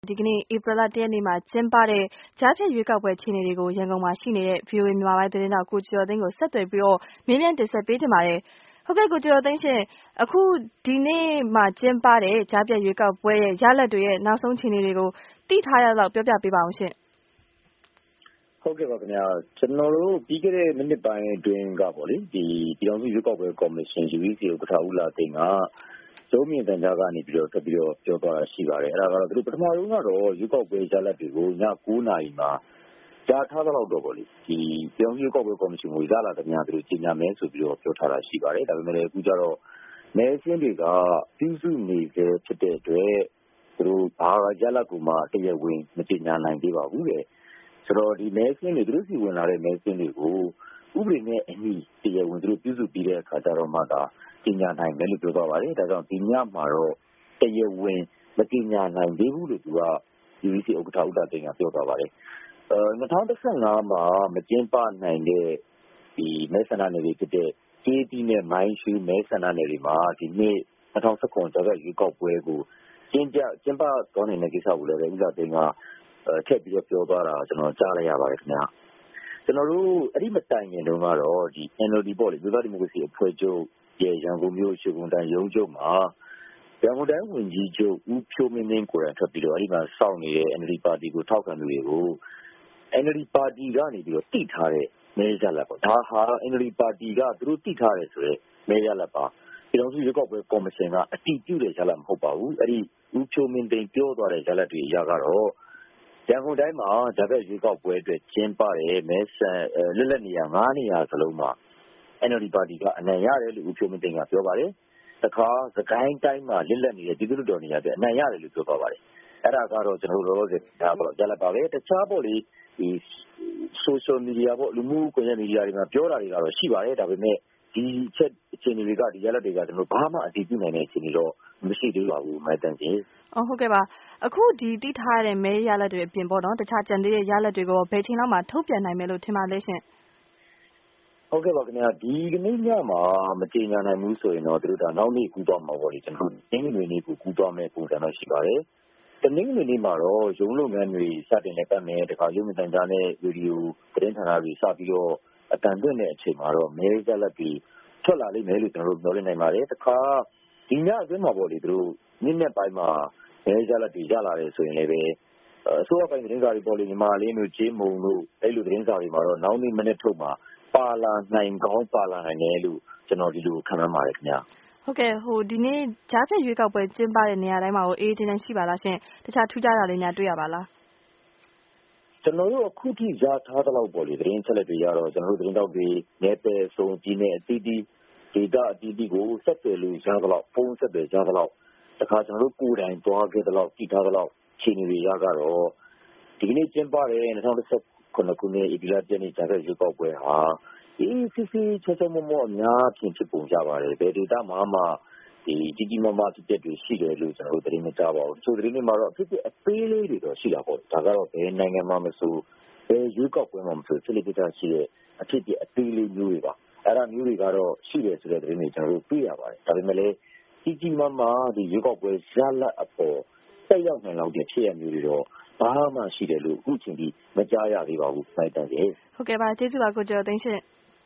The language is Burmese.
ဒီကနေ့ဧပြီလ 1 ရက်နေ့မှာကျင်းပတဲ့ကြားဖြတ်ရွေးကောက်ပွဲအခြေအနေတွေကိုရန်ကုန်မှာရှိနေတဲ့ VOA မြန်မာပိုင်းသတင်းတောက်ကိုကျော်သိန်းကိုဆက်သွယ်ပြီးမေးမြန်းတင်ဆက်ပေးတင်ပါတယ်။ဟုတ်ကဲ့ကိုကျော်သိန်းရှင်အခုဒီနေ့မှာကျင်းပတဲ့ကြားဖြတ်ရွေးကောက်ပွဲရဲ့ရလဒ်တွေရဲ့နောက်ဆုံးအခြေအနေတွေကိုသိထားရလောက်ပြောပြပေးပါအောင်ရှင့်။ဟုတ်ကဲ့ပါခင်ဗျာကျွန်တော်တို့ပြီးခဲ့တဲ့မိနစ်ပိုင်းအတွင်းကပေါ့လေဒီပြည်တော်စုရွေးကောက်ပွဲကော်မရှင် UEC ဥက္ကဋ္ဌဦးလာသိန်းကရုံးမြင့်တန်ကြားကနေပြီးတော့ဆက်ပြီးတော့ပြောသွားတာရှိပါတယ်အဲ့ဒါကတော့သူတို့ပထမဆုံးကတော့ရွေးကောက်ပွဲရလဒ်တွေကိုည9:00 နာရီမှာကြားထားတော့တော့ပေါ့လေဒီပြည်တော်စုရွေးကောက်ပွဲကော်မရှင်ကိုရလာတဲ့များသူတို့ကြီးညာမယ်ဆိုပြီးတော့ပြောထားတာရှိပါတယ်ဒါပေမဲ့လည်းအခုကျတော့မဲဆင်းတွေကပြုစုနေစေဖြစ်တဲ့အတွက်သူတို့ဘာရလဒ်ကိုမှတရားဝင်မကြီးညာနိုင်သေးပါဘူးတဲ့ဆိုတော့ဒီမဲဆင်းတွေသူတို့စီဝင်လာတဲ့မဲဆင်းတွေကိုဥပဒေနဲ့အညီတရားဝင်သူတို့ပြုစုပြီးတဲ့အခါကျတော့မှသာကြီးညာနိုင်မယ်လို့ပြောသွားပါတယ်ဒါကြောင့်ဒီညမှာတော့တရားဝင်မကြီးညာနိုင်သေးဘူးလို့သူက UEC ဥက္ကဋ္ဌဦးလာသိန်းကပြောသွားပါတယ်2015မှာမကျင်းပနိုင်တဲ့ဒီမဲဆန္ဒနယ်တွေဖြစ်တဲ့ကျေးတီးနဲ့မိုင်းရှူးမဲဆန္ဒနယ်တွေမှာဒီနေ့2019ကြားဖြတ်ရွေးကောက်ပွဲကိုကျင်းပသွားနိုင်တဲ့ကိစ္စကိုလည်းဦးလာသိန်းကထည့်ပြီးတော့ပြောသွားတာကျွန်တော်ကြားလိုက်ရပါတယ်ခင်ဗျာကျွန်တော်တို့အဲ့ဒီမတိုင်ခင်တုန်းကတော့ဒီ NLD ပေါ့လေပြည်သားဒီမိုကရေစီအဖွဲ့ချုပ်ရဲ့ရန်ကုန်မြို့ရွှေဂုံတန်းရုံးချုပ်မှာရန်ကုန်တိုင်းဝန်ကြီးချုပ်ဦးဖြိုးမင်းသိန်းကိုယ်တိုင်ထွက်ပြီးတော့အဲ့ဒီမှာစောင့်နေတဲ့ NLD ပါတီကိုထောက်ခံသူတွေကို NLD ပါတီကနေပြီးတော့တိထားတဲ့မဲရလဒ်ပေါ့ဒါဟာ NLD ပါတီကသူတို့တိထားတယ်ဆိုတော့မဲရလဒ်ပါပြည်တော်စုရွေးကောက်ပွဲကော်မရှင်ကအတည်ပြုတဲ့ရလဒ်မဟုတ်ပါဘူးအဲ့ဒီဦးဖြိုးမင်းသိန်းပြောသွားတဲ့ရလဒ်တွေအရကတော့ရန်ကုန်တိုင်းမှာကြားဖြတ်ရွေးကောက်ပွဲအတွက်ကျင်းပတဲ့မဲဆန္ဒလွတ်လပ်နေရာ9နေရာစလုံးမှာ NLD ပါတီကအနိုင်ရတယ်လို့ဦးဖြိုးမင်းသိန်းကပြောပါတယ်တခါစကိုင်းတိုင်းမှာလွတ်လပ်နေတဲ့ပြည်သူ့တော်နေရာအတွက်အနိုင်ရတယ်လို့ပြောသွားပါတယ်အဲ့ဒါကတော့ကျွန်တော်တို့လောလောဆယ်ဒါပေါ့ရလဒ်ပါပဲတခြားပေါ့လေဒီ social media ပေါ့လူမှုကွန်ရက်မီဒီယာတွေမှာပြောတာတွေကတော့ရှိပါတယ်ဒါပေမဲ့ဒီချက်အခြေအနေတွေကဒီရလဒ်တွေကကျွန်တော်ဘာမှအတည်ပြုနိုင်တဲ့အခြေအနေတော့မရှိသေးပါဘူးမိုက်တန်ကြီးဟုတ်ကဲ့ပါအခုဒီတိထားတဲ့မဲရလဒ်တွေအပြင်ပေါ့နော်တခြားကြံသေးတဲ့ရလဒ်တွေကိုဘယ်ချိန်လောက်မှထုတ်ပြန်နိုင်မယ်လို့ထင်ပါလဲရှင်ဟုတ်ကဲ့ပါခင်ဗျာဒီကနေ့ညမှာမကြေညာနိုင်ဘူးဆိုရင်တော့သူတို့ဒါနောက်နေ့ကူးသွားမှာပေါ့လေကျွန်တော်တင်းငွေနေ့ကိုကူးသွားမယ်ပုံစံတော့ရှိပါတယ်တနင်္ဂနွေနေ့မှာတော့ရုံးလုပ်ငန်းတွေစတင်နေပတ်မယ်တခါရုံးမြင့်တန်ကြားနဲ့ဗီဒီယိုသတင်းဌာနတွေစပြီးတော့အတန်သွင်းတဲ့အချိန်မှာတော့မဲရလဒ်တွေထွက်လာလိမ့်မယ်လို့ကျွန်တော်တို့ပြောနေနိုင်ပါတယ်တခါဒီညအတွင်းမှာပေါ့လေသူတို့နေ့နဲ့ပိုင်းမှာမဲရလဒ်တွေရလာတယ်ဆိုရင်လည်းပဲအစိုးရပိုင်းသတင်းစာတွေပေါ်လေညီမလေးတို့ကြေးမုံတို့အဲ့လိုသတင်းစာတွေမှာတော့နောက်နေ့မနေ့ထုတ်မှာပါလာနိုင်ကောင်းပါလာနိုင်တယ်လို့ကျွန်တော်ဒီလိုခံမှန်းပါတယ်ခင်ဗျာဟုတ်ကဲ့ဒီနေ့ကြားဖြတ်ရွေးကောက်ပွဲကျင်းပတဲ့နေရာတိုင်းမှာအေးအေးချမ်းချမ်းရှိပါလားရှင်တခြားထူးခြားတာလေးများတွေ့ရပါလားကျွန်တော်တို့အခုထိရထားတဲ့လောက်ပေါ့လေသတင်းချက်လက်တွေရတော့ကျွန်တော်တို့သတင်းတောက်တွေနယ်ပယ်စုံပြည်နယ်အသီးသီးဒေတာအသီးသီးကိုဆက်သွယ်လို့ရသလောက်ဖုန်းဆက်သွယ်ကြသလောက်တခါကျွန်တော်တို့ကိုယ်တိုင်သွားခဲ့သလောက်ကြည့်ထားသလောက်ခြေနေတွေရကတော့ဒီကနေ့ကျင်းပတဲ့2019ခုနှစ်ဧပြီလ1ရက်နေ့ကြားဖြတ်ရွေးကောက်ပွဲဟာဒီစစ်ချောချောမောမောအများဖြင့်ဖြစ်ပုံကြပါတယ်ဘယ်ဒေတာမှဒီကြီးမားမားဖြစ်တဲ့တွေရှိတယ်လို့ကျွန်တော်တို့သတင်းမကြားပါဘူးဆိုသတင်းတွေမှာတော့အဖြစ်အသေးလေးတွေတော့ရှိတာပေါ့ဒါကတော့ဘယ်နိုင်ငံမှာမဆိုဘယ်ရွေးကောက်ပွဲမှာမဆိုဖြစ်လိမ့်ဖြစ်တာရှိတဲ့အဖြစ်အသေးလေးမျိုးတွေပါအဲ့ဒါမျိုးတွေကတော့ရှိတယ်ဆိုတဲ့သတင်းတွေကျွန်တော်တို့တွေ့ရပါတယ်ဒါပေမဲ့လည်းကြီးမားမားဒီရွေးကောက်ပွဲရလဒ်အပေါ်တက်ရောက်နိုင်လောက်တဲ့ဖြစ်ရမျိုးတွေတော့ဘာမှရှိတယ်လို့အခုချိန်ထိမကြားရသေးပါဘူးဖိုက်တန်ကြီးဟုတ်ကဲ့ပါကျေးဇူးပါကိုကျော်သိန်းရှင်